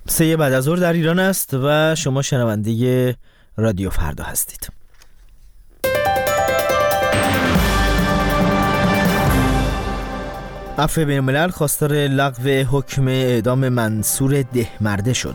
3 بعد از ظهر در ایران است و شما شنونده رادیو فردا هستید. عفو بین‌الملل خواستار لغو حکم اعدام منصور دهمرده شد.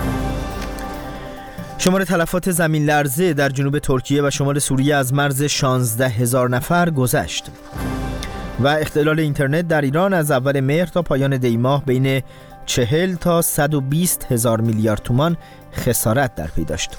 شمار تلفات زمین لرزه در جنوب ترکیه و شمال سوریه از مرز 16,000 نفر گذشت. و اختلال اینترنت در ایران از اول مهر تا پایان دی ماه بین 40 تا 120 هزار میلیارد تومان خسارت در پی داشت.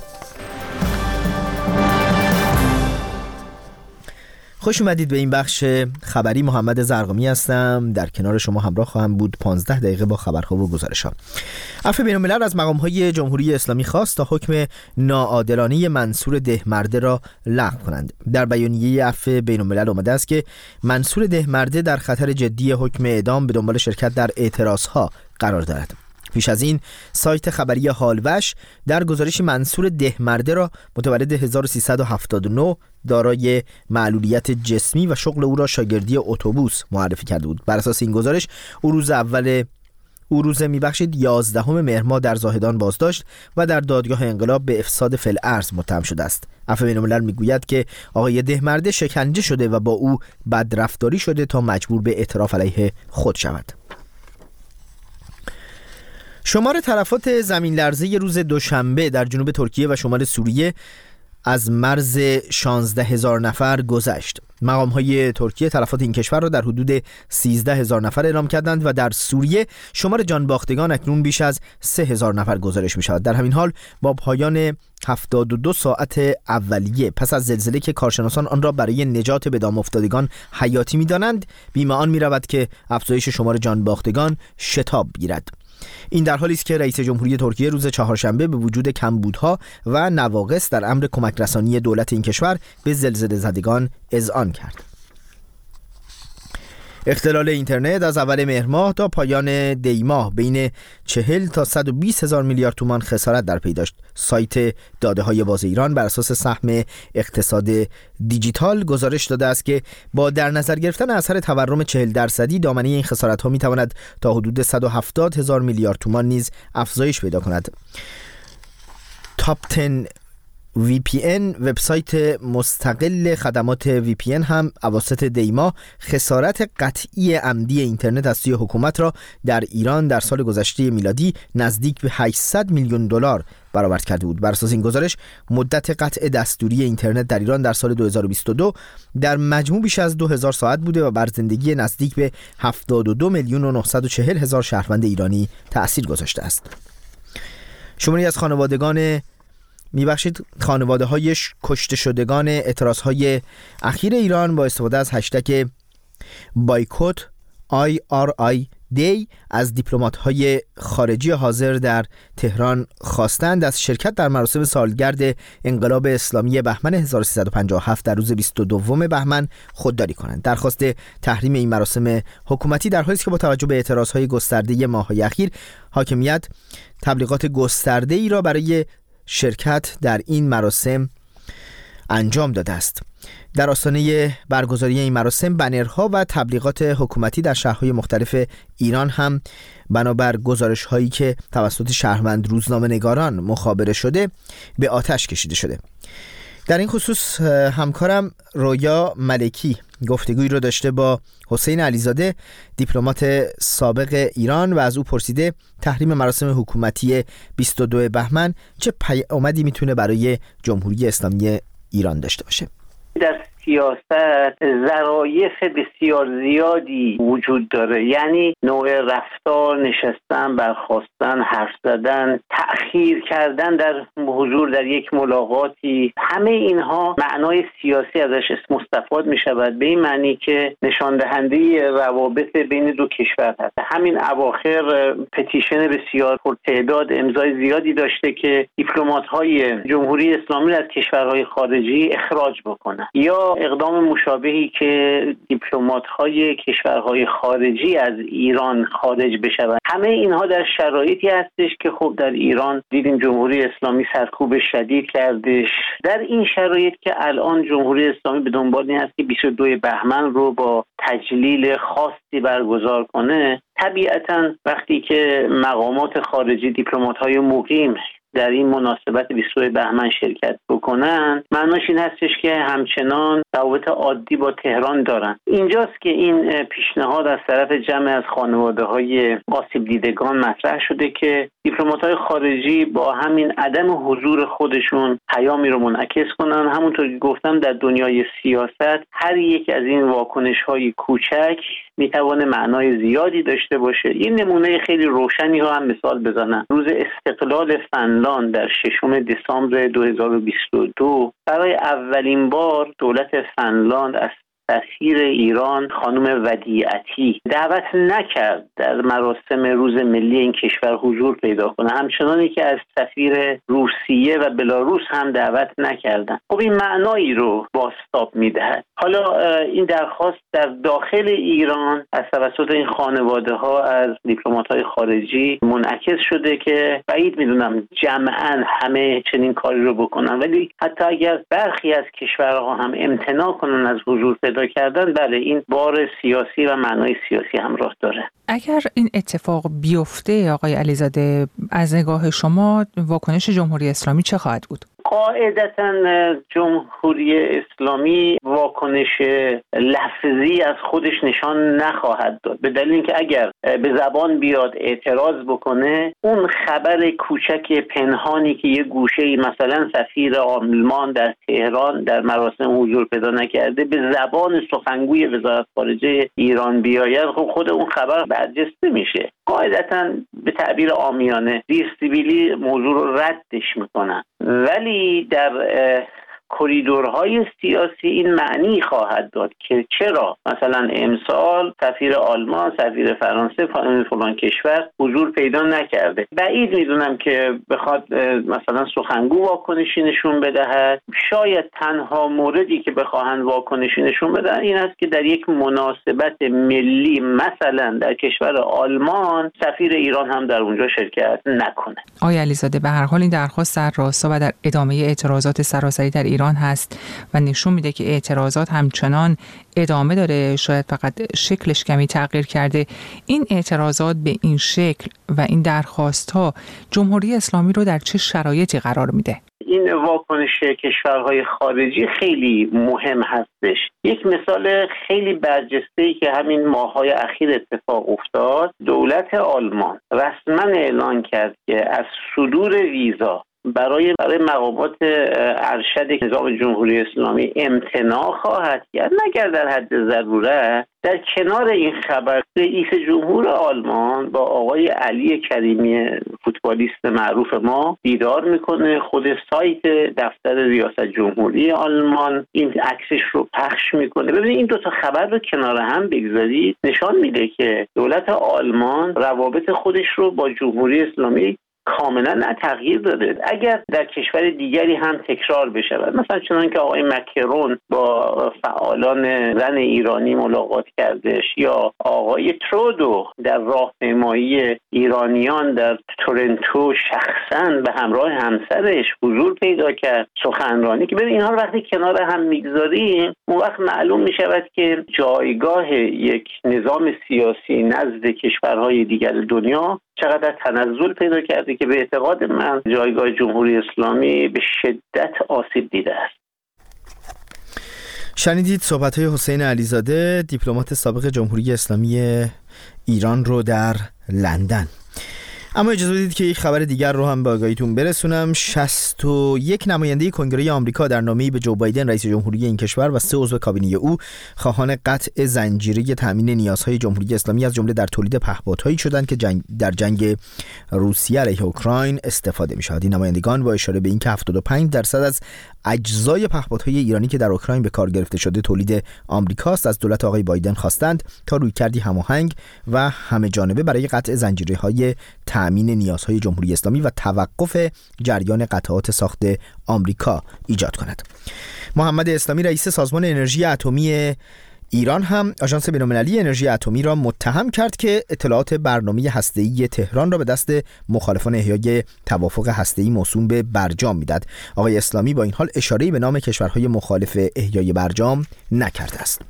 خوش اومدید به این بخش خبری. محمد زرقامی هستم، در کنار شما همراه خواهم بود 15 دقیقه با خبرها و گزارش‌ها. عفو بین‌الملل از مقام‌های جمهوری اسلامی خواست تا حکم ناعادلانه منصور دهمرده را لغو کنند. در بیانیه عفو بین‌الملل آمده است که منصور دهمرده در خطر جدی حکم اعدام به دنبال شرکت در اعتراضها قرار دارد. پیش از این سایت خبری حالوش در گزارش منصور دهمرده را متولد 1379 دارای معلولیت جسمی و شغل او را شاگردی اتوبوس معرفی کرده بود. بر اساس این گزارش او روز 11 مهر ماه در زاهدان بازداشت و در دادگاه انقلاب به افساد فی‌الارض متهم شده است. عفو بین‌الملل میگوید که آقای دهمرده شکنجه شده و با او بدرفتاری شده تا مجبور به اعتراف علیه خود شود. شمار تلفات زمین لرزه روز دوشنبه در جنوب ترکیه و شمال سوریه از مرز 16,000 نفر گذشت. مقام‌های ترکیه تلفات این کشور را در حدود 13,000 نفر اعلام کردند و در سوریه شمار جانباختگان اکنون بیش از 3,000 نفر گزارش می‌شود. در همین حال با پایان 72 ساعت اولیه پس از زلزله که کارشناسان آن را برای نجات به دام افتادگان حیاتی می‌دانند، بیم آن می‌رود که افزایش شمار جانباختگان شتاب گیرد. این در حالی است که رئیس جمهوری ترکیه روز چهارشنبه به وجود کمبودها و نواقص در امر کمک رسانی دولت این کشور به زلزله زدگان اذعان کرد. اختلال اینترنت از اول مهر ماه تا پایان دی ماه بین 40 تا 120 هزار میلیارد تومان خسارت در پی داشت. سایت داده‌های باز ایران بر اساس سهم اقتصاد دیجیتال گزارش داده است که با در نظر گرفتن اثر تورم 40% دامنه این خسارت‌ها می‌تواند تا حدود 170 هزار میلیارد تومان نیز افزایش پیدا کند. تاپ 10 VPN وبسایت مستقل خدمات VPN هم اواسط دی ماه خسارت قطعی عمدی اینترنت از سوی حکومت را در ایران در سال گذشته میلادی نزدیک به 800 میلیون دلار برآورد کرده بود. بر اساس این گزارش مدت قطع دستوری اینترنت در ایران در سال 2022 در مجموع بیش از 2000 ساعت بوده و بر زندگی نزدیک به 72 میلیون و 940 هزار شهروند ایرانی تأثیر گذاشته است. شماری از خانواده های کشته شدگان اعتراضهای اخیر ایران با استفاده از هشتگ بایکوت IRI دی از دیپلمات های خارجی حاضر در تهران خواستند از شرکت در مراسم سالگرد انقلاب اسلامی بهمن 1357 در روز 22 بهمن خودداری کنند. درخواست تحریم این مراسم حکومتی در حالی است که با توجه به اعتراضهای گسترده ماه‌های اخیر حاکمیت تبلیغات گسترده ای را برای شرکت در این مراسم انجام داده است. در آستانه برگزاری این مراسم بنرها و تبلیغات حکومتی در شهرهای مختلف ایران هم بنابر گزارش‌هایی که توسط شهروند روزنامه‌نگاران مخابره شده به آتش کشیده شده. در این خصوص همکارم رویا ملکی گفتگویی رو داشته با حسین علیزاده دیپلمات سابق ایران و از او پرسیده تحریم مراسم حکومتی 22 بهمن چه پیامدی میتونه برای جمهوری اسلامی ایران داشته باشه. در سیاست ظرایف بسیار زیادی وجود داره، یعنی نوع رفتار، نشستن، برخاستن، حرف زدن، تأخیر کردن در حضور در یک ملاقاتی، همه اینها معنای سیاسی ازش مستفاد می شود، به این معنی که نشان دهنده روابط بین دو کشور هست. همین اواخر پتیشن بسیار پرتعداد امضای زیادی داشته که دیپلمات‌های جمهوری اسلامی از کشورهای خارجی اخراج بکنن یا اقدام مشابهی که دیپلمات‌های کشورهای خارجی از ایران خارج بشوند. همه اینها در شرایطی هستش که خب در ایران دیدیم جمهوری اسلامی سرکوب شدید کردش. در این شرایط که الان جمهوری اسلامی به دنبال این است که 22 بهمن رو با تجلیل خاصی برگزار کنه، طبیعتاً وقتی که مقامات خارجی دیپلمات‌های مقیم در این مناسبت 22 بهمن شرکت بکنن، معناش این هستش که همچنان روابط عادی با تهران دارن. اینجاست که این پیشنهاد از طرف جمع از خانواده‌های آسیب دیدگان مطرح شده که دیپلمات‌های خارجی با همین عدم حضور خودشون پیامی رو منعکس کنن. همونطور که گفتم در دنیای سیاست هر یک از این واکنش‌های کوچک میتونه معنای زیادی داشته باشه. این نمونه خیلی روشنی رو هم مثال بزنم. روز استقلال فنلاند در 6 دسامبر 2022 برای اولین بار دولت فنلاند از سفیر ایران خانم ودیعتی دعوت نکرد در مراسم روز ملی این کشور حضور پیدا کنه، همچنانی که از سفیر روسیه و بلاروس هم دعوت نکردن. خب این معنایی رو بازتاب میدهد. حالا این درخواست در داخل ایران از توسط این خانواده ها از دیپلمات‌های خارجی منعکس شده که بعید میدونم جمعاً همه چنین کاری رو بکنن، ولی حتی اگر برخی از کشورها هم امتناع کنن از حضور پیدا کردن، بله این بار سیاسی و معنای سیاسی همراه داره. اگر این اتفاق بیفته آقای علیزاده، از نگاه شما واکنش جمهوری اسلامی چه خواهد بود؟ قاعدتاً جمهوری اسلامی واکنش لفظی از خودش نشان نخواهد داد، به دلیل اینکه اگر به زبان بیاد اعتراض بکنه، اون خبر کوچک پنهانی که یه گوشه‌ای مثلا سفیر آلمان در تهران در مراسم حضور پیدا نکرده به زبان سخنگوی وزارت خارجه ایران بیاید، خب خود اون خبر برجسته میشه. قاعدتاً به تعبیر عامیانه زیرسیبیلی موضوع رو ردش میکنن، ولی در کریدورهای سیاسی این معنی خواهد داد که چرا مثلا امسال سفیر آلمان، سفیر فرانسه، فلان کشور حضور پیدا نکرده. بعید میدونم که بخواد مثلا سخنگو واکنشی نشون بدهد. شاید تنها موردی که بخواهند واکنشی نشون بدهد این است که در یک مناسبت ملی مثلا در کشور آلمان سفیر ایران هم در اونجا شرکت نکنه. آقای علیزاده، به هر حال این درخواست در راستا و در ادامه اعتراضات سراسری در ایران هست و نشون میده که اعتراضات همچنان ادامه داره، شاید فقط شکلش کمی تغییر کرده. این اعتراضات به این شکل و این درخواست ها جمهوری اسلامی رو در چه شرایطی قرار میده؟ این واکنش کشورهای خارجی خیلی مهم هستش. یک مثال خیلی برجسته‌ای که همین ماه‌های اخیر اتفاق افتاد، دولت آلمان رسما اعلان کرد که از صدور ویزا برای مقامات ارشد نظام جمهوری اسلامی امتناع خواهد کرد، مگر در حد ضرورت. در کنار این خبر رئیس جمهور آلمان با آقای علی کریمی فوتبالیست معروف ما دیدار میکنه، خود سایت دفتر ریاست جمهوری آلمان این عکسش رو پخش میکنه. ببینید این دو تا خبر رو کنار هم بگذارید، نشان میده که دولت آلمان روابط خودش رو با جمهوری اسلامی کاملا نه تغییر داده. اگر در کشور دیگری هم تکرار بشه، مثلا چنان که آقای مکرون با فعالان زن ایرانی ملاقات کردش، یا آقای ترودو در راهپیمایی ایرانیان در تورنتو شخصا به همراه همسرش حضور پیدا کرد، سخنرانی، که ببین اینها رو وقتی کنار هم میگذاریم اون وقت معلوم میشود که جایگاه یک نظام سیاسی نزد کشورهای دیگر دنیا چقدر تنزل پیدا کرده که به اعتقاد من جایگاه جمهوری اسلامی به شدت آسیب دیده است. شنیدید صحبت‌های حسین علیزاده، دیپلمات سابق جمهوری اسلامی ایران رو در لندن. اما اجازه بدید که یک خبر دیگر رو هم به آگاهیتون برسونم. 61 نماینده کنگره آمریکا در نامه‌ای به جو بایدن رئیس جمهوری این کشور و 3 عضو کابینه او خواهان قطع زنجیره تامین نیازهای جمهوری اسلامی از جمله در تولید پهپادهایی شدند که در جنگ روسیه علیه اوکراین استفاده می‌شود. این نمایندگان با اشاره به اینکه 75% از اجزای پهپادهای ایرانی که در اوکراین به کار گرفته شده تولید آمریکاست، از دولت آقای بایدن خواستند تا رویکردی هماهنگ و همه‌جانبه برای قطع زنجیره‌های تامین نیازهای جمهوری اسلامی و توقف جریان قطعات ساخت آمریکا ایجاد کند. محمد اسلامی رئیس سازمان انرژی اتمی ایران هم آژانس بین‌المللی انرژی اتمی را متهم کرد که اطلاعات برنامه هسته‌ای تهران را به دست مخالفان احیای توافق هسته‌ای موسوم به برجام میداد. آقای اسلامی با این حال اشاره‌ای به نام کشورهای مخالف احیای برجام نکرده است.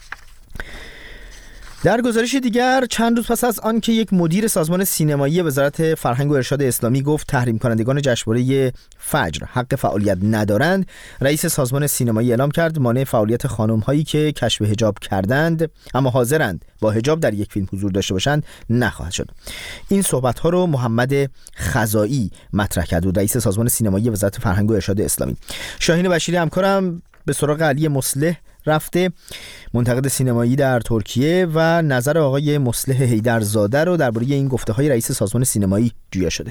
در گزارش دیگر، چند روز پس از آن که یک مدیر سازمان سینمایی وزارت فرهنگ و ارشاد اسلامی گفت تحریم کنندگان جشنواره فجر حق فعالیت ندارند، رئیس سازمان سینمایی اعلام کرد مانع فعالیت خانم‌هایی که کشف حجاب کردند اما حاضرند با حجاب در یک فیلم حضور داشته باشند نخواهد شد. این صحبت‌ها رو محمد خزائی مطرح کرد، رئیس سازمان سینمایی وزارت فرهنگ و ارشاد اسلامی. شاهین بشیری همکارم به سراغ علی مصلح رفته، منتقد سینمایی در ترکیه، و نظر آقای مصلح حیدرزاده رو درباره این گفته‌های رئیس سازمان سینمایی جویا شده.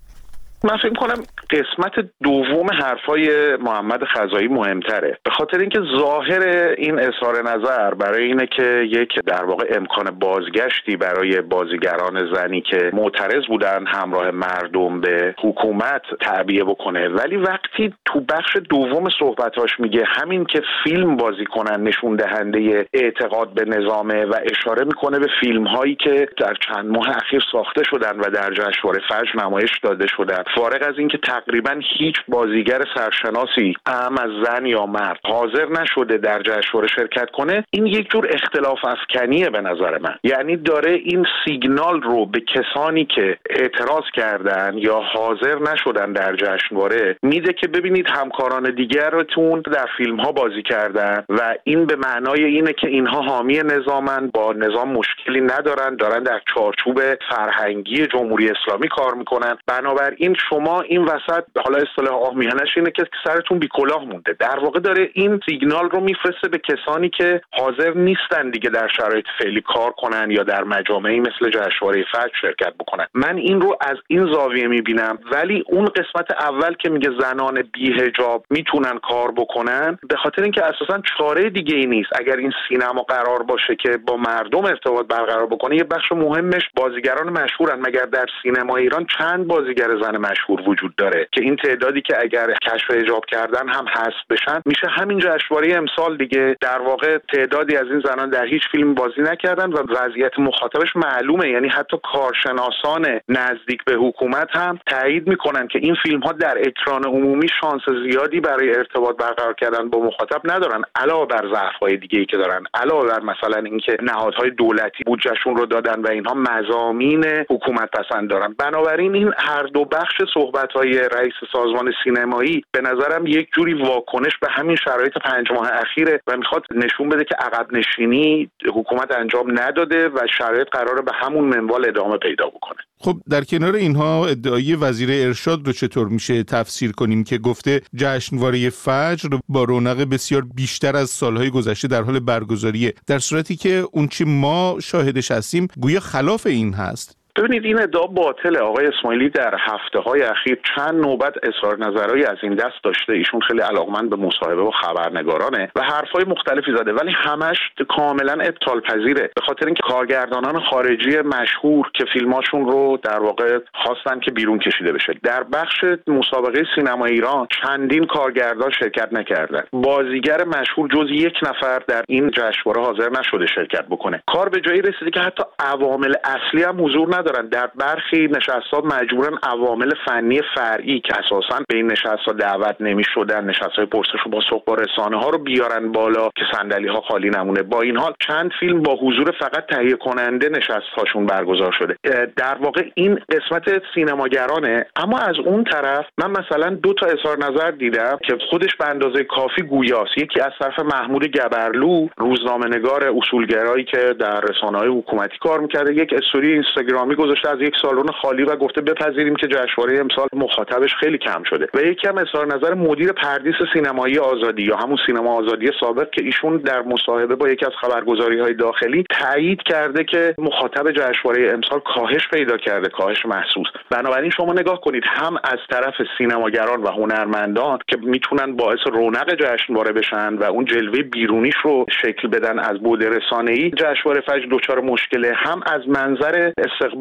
من فکر می‌کنم قسمت دوم حرفای محمد خزائی مهمتره، به خاطر اینکه ظاهر این اظهار نظر برای اینه که یک در واقع امکان بازگشتی برای بازیگران زنی که معترض بودن همراه مردم به حکومت تعبیه بکنه، ولی وقتی تو بخش دوم صحبتاش میگه همین که فیلم بازی کنن نشون دهنده اعتقاد به نظامه و اشاره میکنه به فیلم‌هایی که در چند ماه اخیر ساخته شدن و در جشنواره فجر نمایش داده شدن، فارغ از اینکه تقریبا هیچ بازیگر سرشناسی هم از زن یا مرد حاضر نشده در جشنواره شرکت کنه، این یک جور اختلاف افکنیه به نظر من. یعنی داره این سیگنال رو به کسانی که اعتراض کردن یا حاضر نشدن در جشنواره میده که ببینید همکاران دیگرتون در فیلم ها بازی کردن و این به معنای اینه که اینها حامی نظامن، با نظام مشکلی ندارن، دارن در چارچوب فرهنگی جمهوری اسلامی کار میکنن، بنابراین شما این وسط، حالا اصطلاح آمیانش اینه که سرتون بی کلاه مونده. در واقع داره این سیگنال رو میفرسته به کسانی که حاضر نیستن دیگه در شرایط فعلی کار کنن یا در مجامعی مثل جشنواره فجر شرکت بکنن. من این رو از این زاویه میبینم، ولی اون قسمت اول که میگه زنان بی حجاب میتونن کار بکنن، به خاطر اینکه اساسا چاره دیگه ای نیست. اگر این سینما قرار باشه که با مردم ارتباط برقرار بکنه، یه بخش مهمش بازیگران مشهورن. مگر در سینما ایران چند بازیگر زن مشهور وجود داره که این تعدادی که اگر کشف حجاب کردن هم حذف بشن میشه همین جشنواره امسال دیگه. در واقع تعدادی از این زنان در هیچ فیلم بازی نکردن و وضعیت مخاطبش معلومه، یعنی حتی کارشناسان نزدیک به حکومت هم تایید میکنن که این فیلم ها در اکران عمومی شانس زیادی برای ارتباط برقرار کردن با مخاطب ندارن، علاوه بر ضعف‌های دیگه‌ای که دارن، علاوه بر مثلا اینکه نهادهای دولتی بودجهشون رو دادن و اینها مضامین حکومت پسند دارن. بنابراین این هر دو بخش صحبت‌های رئیس سازمان سینمایی به نظرم یک جوری واکنش به همین شرایط 5 ماه اخیره و میخواد نشون بده که عقب نشینی حکومت انجام نداده و شرایط قراره به همون منوال ادامه پیدا بکنه. خب در کنار اینها ادعای وزیر ارشاد رو چطور میشه تفسیر کنیم که گفته جشنواره فجر با رونق بسیار بیشتر از سالهای گذشته در حال برگزاریه، در صورتی که اون چی ما شاهدش هستیم گویا خلاف این هست؟ ببینید این ادعا باطله. آقای اسماعیلی در هفته‌های اخیر چند نوبت اظهار نظرهایی از این دست داشته. ایشون خیلی علاقمند به مصاحبه و خبرنگارانه و حرفای مختلفی زده، ولی همش کاملا ابطال پذیره، به خاطر اینکه کارگردانان خارجی مشهور که فیلماشون رو در واقع خواستن که بیرون کشیده بشه، در بخش مسابقه سینما ایران چندین کارگردان شرکت نکردن. بازیگر مشهور جز یک نفر در این جشنواره حاضر نشده شرکت بکنه. کار به جایی رسیده که حتی عوامل اصلی هم حضور دارن. در برخی نشست‌ها مجبورن عوامل فنی فرعی که اساساً به این نشست‌ها دعوت نمی‌شدن، نشست‌های پرسش و پاسخ با رسانه‌ها رو بیارن بالا که صندلی‌ها خالی نمونه. با این حال چند فیلم با حضور فقط تهیه کننده نشست‌هاشون برگزار شده. در واقع این قسمت سینماگرانه. اما از اون طرف من مثلا 2 تا اظهار نظر دیدم که خودش به اندازه کافی گویاست. یکی از طرف محمود گبرلو، روزنامه‌نگار اصولگرایی که در رسانه‌های حکومتی کار می‌کرده، یک استوری اینستاگرامی گذاشته از یک سالن خالی و گفته بپذیریم که جشنواره امسال مخاطبش خیلی کم شده. و یکی هم اظهار نظر مدیر پردیس سینمایی آزادی یا همون سینما آزادی سابق که ایشون در مصاحبه با یکی از خبرگزاری‌های داخلی تایید کرده که مخاطب جشنواره امسال کاهش پیدا کرده، کاهش محسوس. بنابراین شما نگاه کنید، هم از طرف سینماگران و هنرمندان که میتونن باعث رونق جشنواره بشن و اون جلوه بیرونیش رو شکل بدن از بعد رسانه‌ای، جشنواره فجر دچار مشکله، هم از منظر استقبال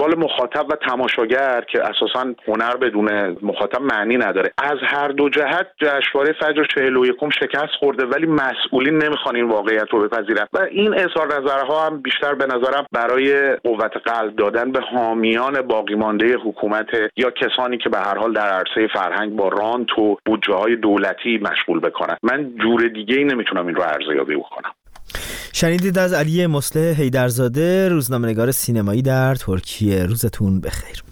استقبال مخاطب و تماشاگر که اساساً هنر بدون مخاطب معنی نداره. از هر دو جهت جشنواره فجر 41 شکست خورده، ولی مسئولین نمیخوان این واقعیت رو بپذیرن و این اظهار نظرها هم بیشتر به نظرم برای قوت قلب دادن به حامیان باقی مانده حکومت یا کسانی که به هر حال در عرصه فرهنگ با رانت و بودجه‌های دولتی مشغول بکنن. من جور دیگه‌ای نمیتونم این رو ارزیابی بکنم. شنیدید از علی مصلح حیدرزاده، روزنامه‌نگار سینمایی در ترکیه. روزتون بخیر.